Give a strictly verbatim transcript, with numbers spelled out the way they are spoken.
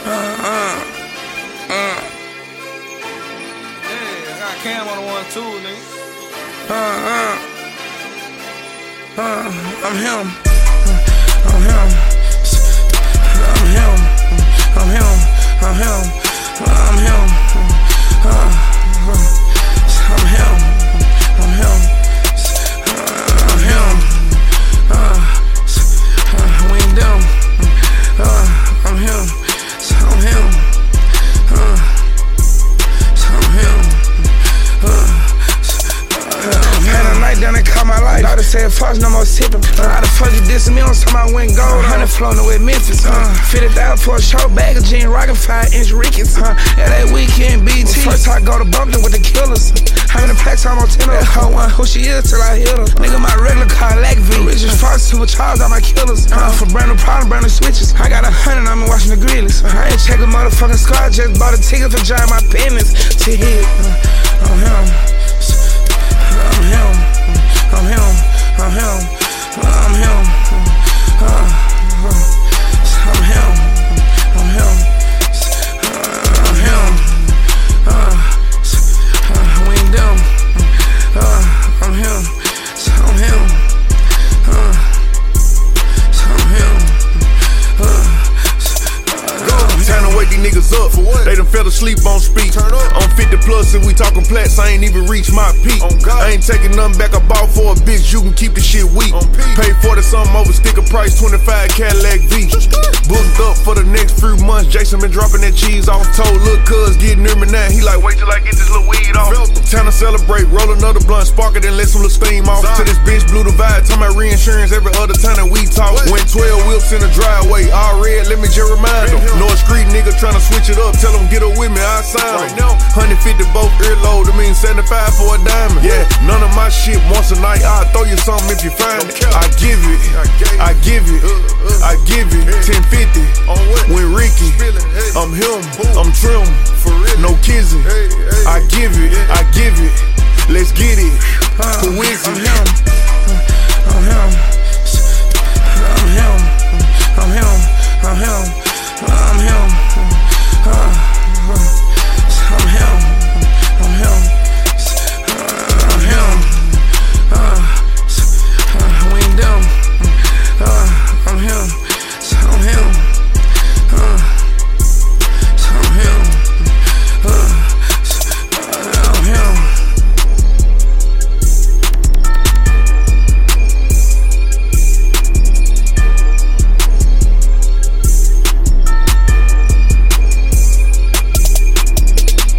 Uh, uh, uh. Yeah, I got Cam on the one too, nigga. Uh, uh. Uh, I'm him. I'm him. I'm him. I'm him. I'm him. I'm him. Uh, I'm him. I'm him. I'm him. Uh, we ain't them. Uh, I'm him. I'm him. Uh, I'm him. Uh, Had a night down and caught my life. Daughter said, Fox, no more sipping. Uh, how the fuck you dissing me on some I went gold? Hundred floating with Memphis. Uh, Fitted out for a show bag of gin, rockin' five inch Rickets. Uh, yeah, that weekend B T. First I go to Bumpton with the killers. How many packs I'm on ten of that hoe one who she is till I hit her. Nigga, my regular car lack V. Richard Fox, supercharged all my killers. Uh, for brand new problem, brand new switches. I got a hundred, I'm watching the Grizzlies. Uh, I ain't checking motherfucking squad, just bought a ticket for driving my business to hit. Uh, I'm him. I'm him. I'm him. I'm him. I'm him. Uh, uh, I'm him. I'm him. Uh, I'm him. Uh, uh, we ain't them. Uh, I'm him. I'm him. Uh, I'm him. Uh, Time to wake these niggas up. For what? They done fell asleep on speed. Turn up. I'm fifty plus and we talking plats. I ain't even reached my peak. I ain't taking nothing back. I bought for a bitch. You can keep the shit weak. Pay forty something over sticker price. twenty-five Cadillac V. Booked up for the next few months. Jason been dropping that cheese off. Told look cuz getting near me now. He like wait till I get this little weed off. Time to celebrate. Roll another blunt. Spark it and let some little steam off. Till this bitch blew the vibe. Talking about reinsurance every other time that we talk. Went twelve whips in the driveway. All red. Let me just remind them. North Street nigga tryna switch it up, tell him get up with me, I sign him. one fifty both earload, I mean seventy-five for a diamond. Yeah, none of my shit once a night, I'll throw you something if you find it. I give it, I give it, I give it, ten fifty, when Ricky, I'm him, I'm trim, no kissing. I give it, I give it, let's get it.